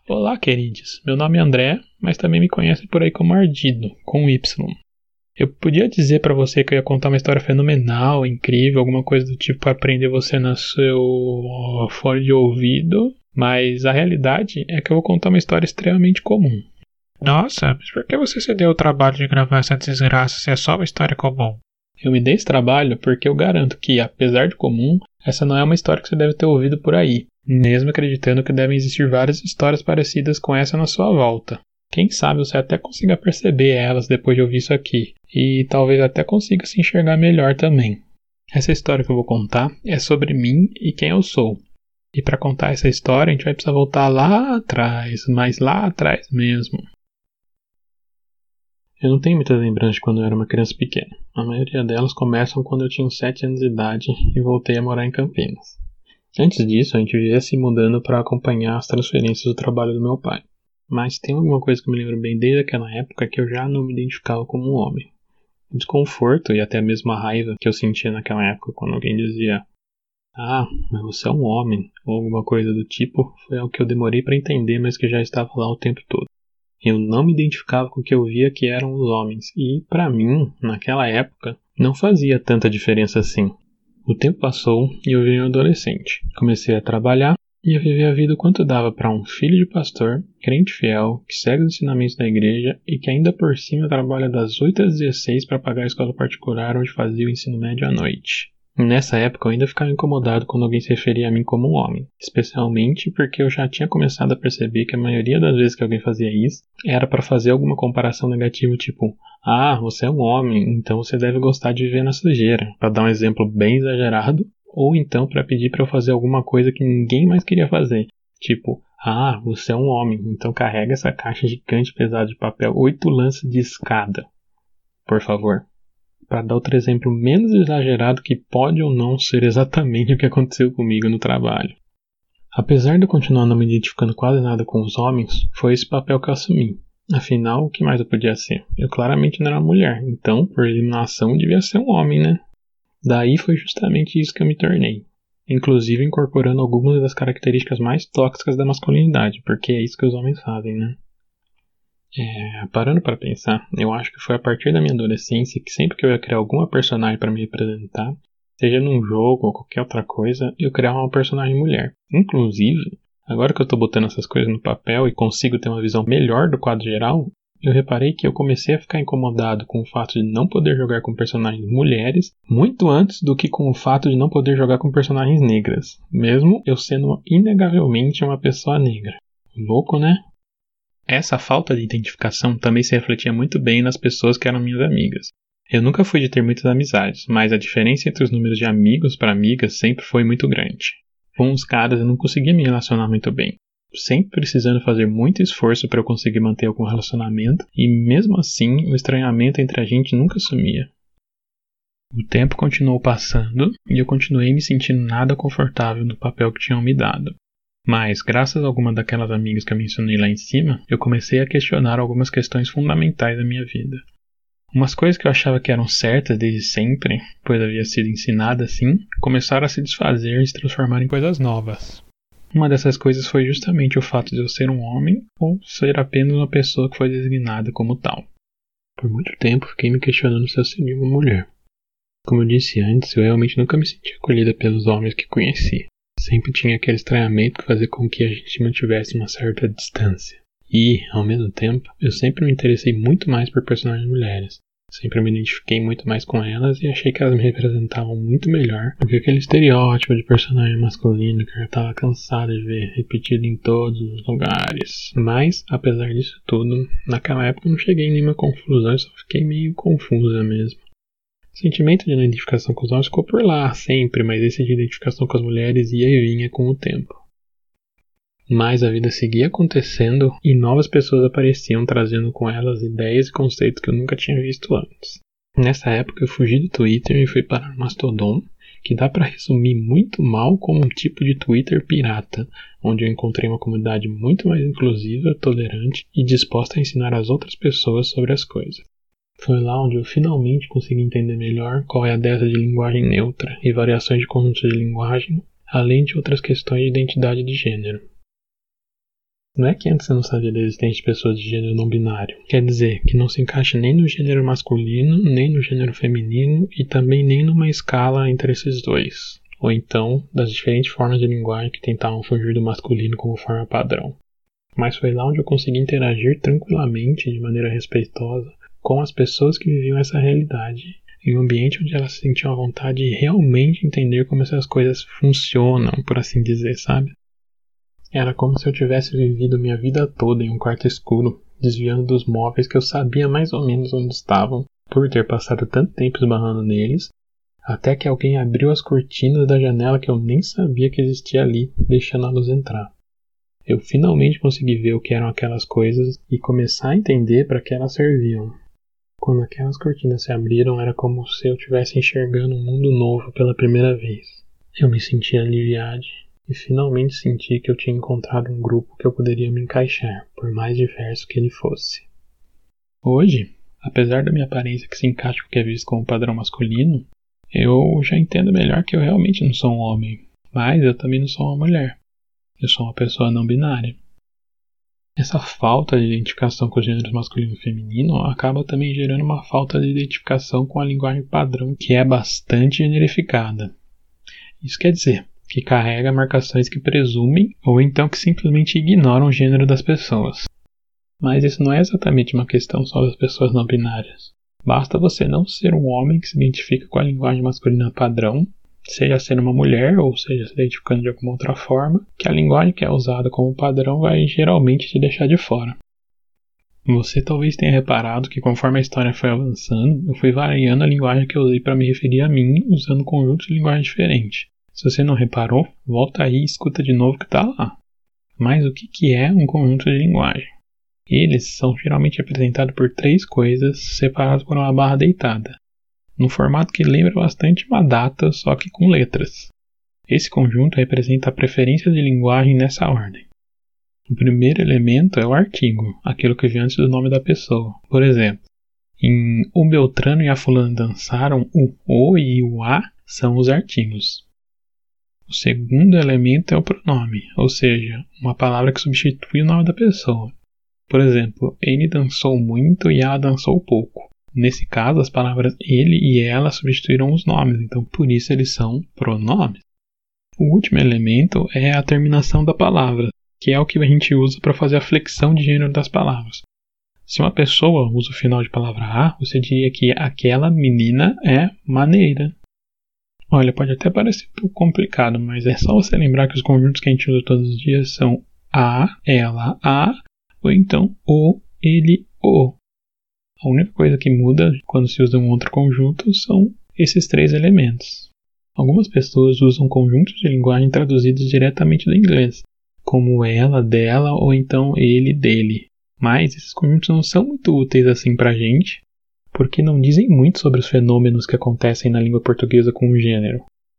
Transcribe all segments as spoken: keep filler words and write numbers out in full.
Olá, queridos. Meu nome é André, mas também me conhecem por aí como Ardido, com Y. Eu podia dizer pra você que eu ia contar uma história fenomenal, incrível, alguma coisa do tipo para prender você no seu fone de ouvido, mas a realidade é que eu vou contar uma história extremamente comum. Nossa, mas por que você se deu o trabalho de gravar essa desgraça se é só uma história comum? Eu me dei esse trabalho porque eu garanto que, apesar de comum, essa não é uma história que você deve ter ouvido por aí, mesmo acreditando que devem existir várias histórias parecidas com essa na sua volta. Quem sabe você até consiga perceber elas depois de ouvir isso aqui, e talvez até consiga se enxergar melhor também. Essa história que eu vou contar é sobre mim e quem eu sou. E para contar essa história a gente vai precisar voltar lá atrás, mas lá atrás mesmo. Eu não tenho muitas lembranças de quando eu era uma criança pequena. A maioria delas começam quando eu tinha uns sete anos de idade e voltei a morar em Campinas. Antes disso, a gente vivia se mudando para acompanhar as transferências do trabalho do meu pai. Mas tem alguma coisa que eu me lembro bem desde aquela época que eu já não me identificava como um homem. O desconforto e até mesmo a raiva que eu sentia naquela época quando alguém dizia "Ah, mas você é um homem", ou alguma coisa do tipo, foi algo que eu demorei para entender, mas que já estava lá o tempo todo. Eu não me identificava com o que eu via que eram os homens, e para mim, naquela época, não fazia tanta diferença assim. O tempo passou e eu virei um adolescente. Comecei a trabalhar e a viver a vida o quanto dava para um filho de pastor, crente fiel, que segue os ensinamentos da igreja e que ainda por cima trabalha das oito às dezesseis para pagar a escola particular onde fazia o ensino médio à noite. Nessa época eu ainda ficava incomodado quando alguém se referia a mim como um homem, especialmente porque eu já tinha começado a perceber que a maioria das vezes que alguém fazia isso era para fazer alguma comparação negativa, tipo "Ah, você é um homem, então você deve gostar de viver na sujeira", para dar um exemplo bem exagerado, ou então para pedir para eu fazer alguma coisa que ninguém mais queria fazer, tipo "Ah, você é um homem, então carrega essa caixa gigante pesada de papel oito lances de escada, por favor". Para dar outro exemplo menos exagerado que pode ou não ser exatamente o que aconteceu comigo no trabalho. Apesar de eu continuar não me identificando quase nada com os homens, foi esse papel que eu assumi. Afinal, o que mais eu podia ser? Eu claramente não era mulher, então, por eliminação, devia ser um homem, né? Daí foi justamente isso que eu me tornei. Inclusive incorporando algumas das características mais tóxicas da masculinidade, porque é isso que os homens fazem, né? É, parando para pensar, eu acho que foi a partir da minha adolescência que sempre que eu ia criar alguma personagem para me representar, seja num jogo ou qualquer outra coisa, eu criava uma personagem mulher. Inclusive, agora que eu tô botando essas coisas no papel e consigo ter uma visão melhor do quadro geral, eu reparei que eu comecei a ficar incomodado com o fato de não poder jogar com personagens mulheres muito antes do que com o fato de não poder jogar com personagens negras, mesmo eu sendo inegavelmente uma pessoa negra. Louco, né? Essa falta de identificação também se refletia muito bem nas pessoas que eram minhas amigas. Eu nunca fui de ter muitas amizades, mas a diferença entre os números de amigos para amigas sempre foi muito grande. Com uns caras eu não conseguia me relacionar muito bem, sempre precisando fazer muito esforço para eu conseguir manter algum relacionamento, e mesmo assim o estranhamento entre a gente nunca sumia. O tempo continuou passando e eu continuei me sentindo nada confortável no papel que tinham me dado. Mas, graças a alguma daquelas amigas que eu mencionei lá em cima, eu comecei a questionar algumas questões fundamentais da minha vida. Umas coisas que eu achava que eram certas desde sempre, pois havia sido ensinada assim, começaram a se desfazer e se transformar em coisas novas. Uma dessas coisas foi justamente o fato de eu ser um homem ou ser apenas uma pessoa que foi designada como tal. Por muito tempo fiquei me questionando se eu seria uma mulher. Como eu disse antes, eu realmente nunca me senti acolhida pelos homens que conheci. Sempre tinha aquele estranhamento que fazia com que a gente mantivesse uma certa distância. E, ao mesmo tempo, eu sempre me interessei muito mais por personagens mulheres. Sempre me identifiquei muito mais com elas e achei que elas me representavam muito melhor do que aquele estereótipo de personagem masculino que eu já estava cansado de ver repetido em todos os lugares. Mas, apesar disso tudo, naquela época eu não cheguei em nenhuma conclusão, eu só fiquei meio confusa mesmo. O sentimento de identificação com os homens ficou por lá sempre, mas esse de identificação com as mulheres ia e vinha com o tempo. Mas a vida seguia acontecendo e novas pessoas apareciam trazendo com elas ideias e conceitos que eu nunca tinha visto antes. Nessa época eu fugi do Twitter e fui para o Mastodon, que dá para resumir muito mal como um tipo de Twitter pirata, onde eu encontrei uma comunidade muito mais inclusiva, tolerante e disposta a ensinar as outras pessoas sobre as coisas. Foi lá onde eu finalmente consegui entender melhor qual é a dessa de linguagem neutra e variações de conjuntos de linguagem, além de outras questões de identidade de gênero. Não é que antes você não sabia da existência de pessoas de gênero não binário. Quer dizer, que não se encaixa nem no gênero masculino, nem no gênero feminino e também nem numa escala entre esses dois. Ou então, das diferentes formas de linguagem que tentavam fugir do masculino como forma padrão. Mas foi lá onde eu consegui interagir tranquilamente, de maneira respeitosa, com as pessoas que viviam essa realidade, em um ambiente onde elas se sentiam à vontade de realmente entender como essas coisas funcionam, por assim dizer, sabe? Era como se eu tivesse vivido minha vida toda em um quarto escuro, desviando dos móveis que eu sabia mais ou menos onde estavam, por ter passado tanto tempo esbarrando neles, até que alguém abriu as cortinas da janela que eu nem sabia que existia ali, deixando a luz entrar. Eu finalmente consegui ver o que eram aquelas coisas e começar a entender para que elas serviam. Quando aquelas cortinas se abriram, era como se eu estivesse enxergando um mundo novo pela primeira vez. Eu me senti aliviado e finalmente senti que eu tinha encontrado um grupo que eu poderia me encaixar, por mais diverso que ele fosse. Hoje, apesar da minha aparência que se encaixa com o que é visto como padrão masculino, eu já entendo melhor que eu realmente não sou um homem, mas eu também não sou uma mulher. Eu sou uma pessoa não binária. Essa falta de identificação com os gêneros masculino e feminino acaba também gerando uma falta de identificação com a linguagem padrão, que é bastante generificada. Isso quer dizer que carrega marcações que presumem ou então que simplesmente ignoram o gênero das pessoas. Mas isso não é exatamente uma questão só das pessoas não binárias. Basta você não ser um homem que se identifica com a linguagem masculina padrão, seja sendo uma mulher ou seja se identificando de alguma outra forma, que a linguagem que é usada como padrão vai geralmente te deixar de fora. Você talvez tenha reparado que conforme a história foi avançando, eu fui variando a linguagem que eu usei para me referir a mim, usando conjuntos de linguagem diferentes. Se você não reparou, volta aí e escuta de novo que está lá. Mas o que, que é um conjunto de linguagem? Eles são geralmente representados por três coisas separadas por uma barra deitada, num formato que lembra bastante uma data, só que com letras. Esse conjunto representa a preferência de linguagem nessa ordem. O primeiro elemento é o artigo, aquilo que vem antes do nome da pessoa. Por exemplo, em o Beltrano e a fulana dançaram, o o e o a são os artigos. O segundo elemento é o pronome, ou seja, uma palavra que substitui o nome da pessoa. Por exemplo, ele dançou muito e ela dançou pouco. Nesse caso, as palavras ele e ela substituíram os nomes, então por isso eles são pronomes. O último elemento é a terminação da palavra, que é o que a gente usa para fazer a flexão de gênero das palavras. Se uma pessoa usa o final de palavra a, você diria que aquela menina é maneira. Olha, pode até parecer um pouco complicado, mas é só você lembrar que os conjuntos que a gente usa todos os dias são a, ela, a, ou então o, ele, o. A única coisa que muda quando se usa um outro conjunto são esses três elementos. Algumas pessoas usam conjuntos de linguagem traduzidos diretamente do inglês, como ela, dela ou então ele, dele. Mas esses conjuntos não são muito úteis assim pra gente, porque não dizem muito sobre os fenômenos que acontecem na língua portuguesa com o gênero.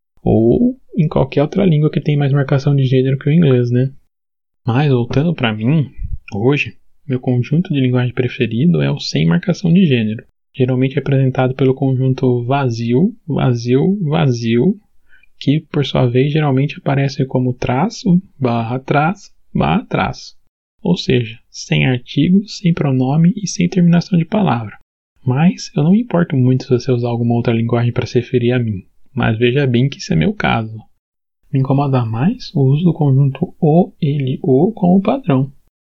Ou em qualquer outra língua que tem mais marcação de gênero que o inglês, né? Mas voltando pra mim, hoje, meu conjunto de linguagem preferido é o sem marcação de gênero, geralmente representado pelo conjunto vazio, vazio, vazio, que por sua vez geralmente aparece como traço, barra, traço, barra, traço. Ou seja, sem artigo, sem pronome e sem terminação de palavra. Mas eu não me importo muito se você usar alguma outra linguagem para se referir a mim, mas veja bem que isso é meu caso. Me incomoda mais o uso do conjunto o, ele, o como padrão.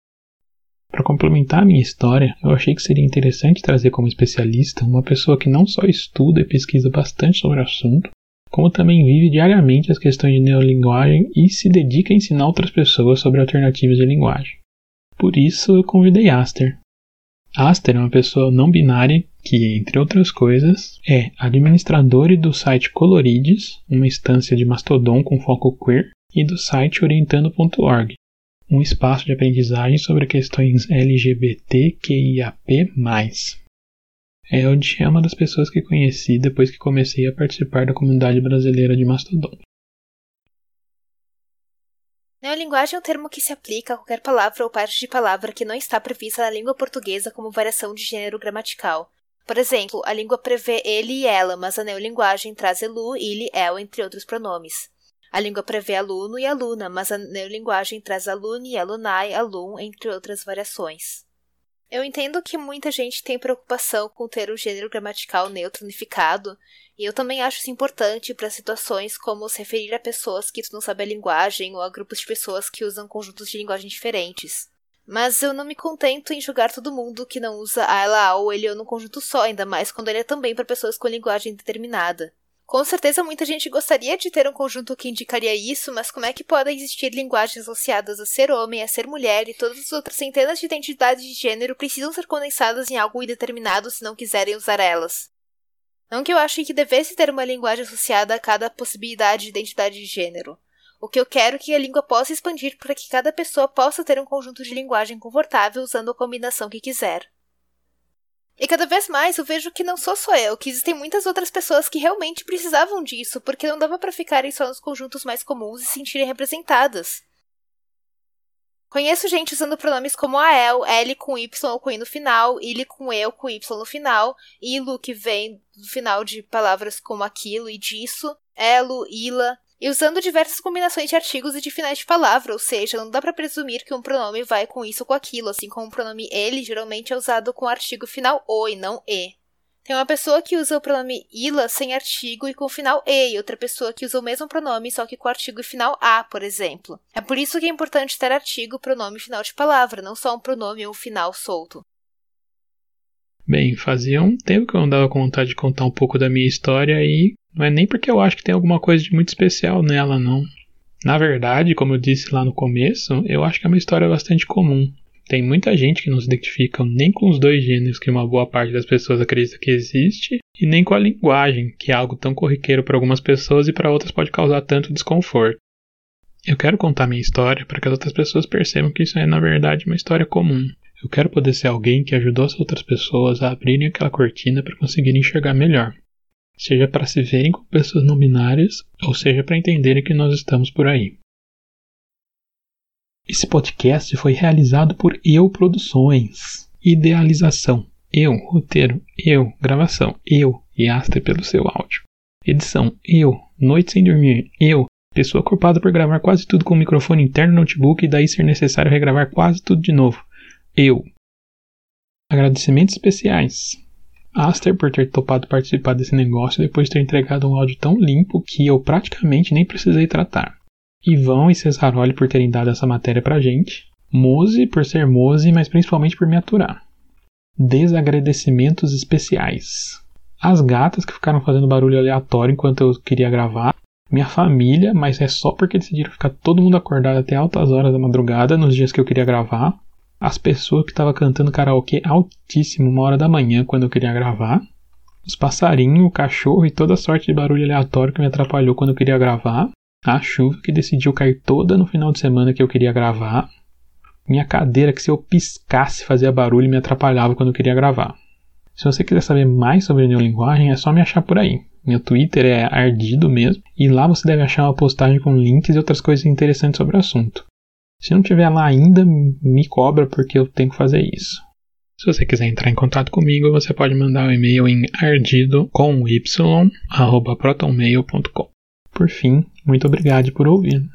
Para complementar a minha história, eu achei que seria interessante trazer como especialista uma pessoa que não só estuda e pesquisa bastante sobre o assunto, como também vive diariamente as questões de neolinguagem e se dedica a ensinar outras pessoas sobre alternativas de linguagem. Por isso eu convidei Aster. Aster é uma pessoa não binária que, entre outras coisas, é administradora do site Colorides, uma instância de Mastodon com foco queer, e do site orientando ponto org, um espaço de aprendizagem sobre questões L G B T Q I A P mais. É onde é uma das pessoas que conheci depois que comecei a participar da comunidade brasileira de Mastodon. Neolinguagem é um termo que se aplica a qualquer palavra ou parte de palavra que não está prevista na língua portuguesa como variação de gênero gramatical. Por exemplo, a língua prevê ele e ela, mas a neolinguagem traz elu, ele, el, entre outros pronomes. A língua prevê aluno e aluna, mas a neolinguagem traz alune, alunai, alum, entre outras variações. Eu entendo que muita gente tem preocupação com ter um gênero gramatical neutro unificado, e eu também acho isso importante para situações como se referir a pessoas que tu não sabe a linguagem ou a grupos de pessoas que usam conjuntos de linguagem diferentes. Mas eu não me contento em julgar todo mundo que não usa a, ela, a ou ele ou num conjunto só, ainda mais quando ele é também para pessoas com linguagem determinada. Com certeza muita gente gostaria de ter um conjunto que indicaria isso, mas como é que podem existir linguagens associadas a ser homem, a ser mulher e todas as outras centenas de identidades de gênero precisam ser condensadas em algo indeterminado se não quiserem usar elas? Não que eu ache que devesse ter uma linguagem associada a cada possibilidade de identidade de gênero. O que eu quero é que a língua possa expandir para que cada pessoa possa ter um conjunto de linguagem confortável usando a combinação que quiser. E cada vez mais eu vejo que não sou só eu, que existem muitas outras pessoas que realmente precisavam disso, porque não dava para ficarem só nos conjuntos mais comuns e se sentirem representadas. Conheço gente usando pronomes como a el, ele com y ou com i no final, ile com eu com y no final, ilo que vem do final de palavras como aquilo e disso, elo, ila, e usando diversas combinações de artigos e de finais de palavra, ou seja, não dá para presumir que um pronome vai com isso ou com aquilo, assim como o pronome ele geralmente é usado com o artigo final o e não e. Tem uma pessoa que usa o pronome ila sem artigo e com o final e, e outra pessoa que usa o mesmo pronome só que com o artigo final a, por exemplo. É por isso que é importante ter artigo, pronome e final de palavra, não só um pronome ou um final solto. Bem, fazia um tempo que eu andava com vontade de contar um pouco da minha história e não é nem porque eu acho que tem alguma coisa de muito especial nela, não. Na verdade, como eu disse lá no começo, eu acho que é uma história bastante comum. Tem muita gente que não se identifica nem com os dois gêneros que uma boa parte das pessoas acredita que existe, e nem com a linguagem, que é algo tão corriqueiro para algumas pessoas e para outras pode causar tanto desconforto. Eu quero contar minha história para que as outras pessoas percebam que isso é, na verdade, uma história comum. Eu quero poder ser alguém que ajudou as outras pessoas a abrirem aquela cortina para conseguirem enxergar melhor. Seja para se verem como pessoas não binárias, ou seja para entenderem que nós estamos por aí. Esse podcast foi realizado por Eu Produções. Idealização, eu. Roteiro, eu. Gravação, eu. E Aster pelo seu áudio. Edição, eu. Noite sem dormir, eu. Pessoa culpada por gravar quase tudo com o microfone interno no notebook e daí ser necessário regravar quase tudo de novo. Eu. Agradecimentos especiais. Aster por ter topado participar desse negócio depois de ter entregado um áudio tão limpo que eu praticamente nem precisei tratar. Ivão e Cesaroli por terem dado essa matéria pra gente. Mose por ser Mose, mas principalmente por me aturar. Desagradecimentos especiais. As gatas que ficaram fazendo barulho aleatório enquanto eu queria gravar. Minha família, mas é só porque decidiram ficar todo mundo acordado até altas horas da madrugada nos dias que eu queria gravar. As pessoas que estavam cantando karaokê altíssimo uma hora da manhã quando eu queria gravar. Os passarinhos, o cachorro e toda sorte de barulho aleatório que me atrapalhou quando eu queria gravar. A chuva que decidiu cair toda no final de semana que eu queria gravar. Minha cadeira que se eu piscasse fazia barulho e me atrapalhava quando eu queria gravar. Se você quiser saber mais sobre neolinguagem é só me achar por aí. Meu Twitter é ardido mesmo e lá você deve achar uma postagem com links e outras coisas interessantes sobre o assunto. Se não tiver lá ainda, me cobra porque eu tenho que fazer isso. Se você quiser entrar em contato comigo, você pode mandar um e-mail em ardido com y arroba protonmail ponto com. Por fim, muito obrigado por ouvir.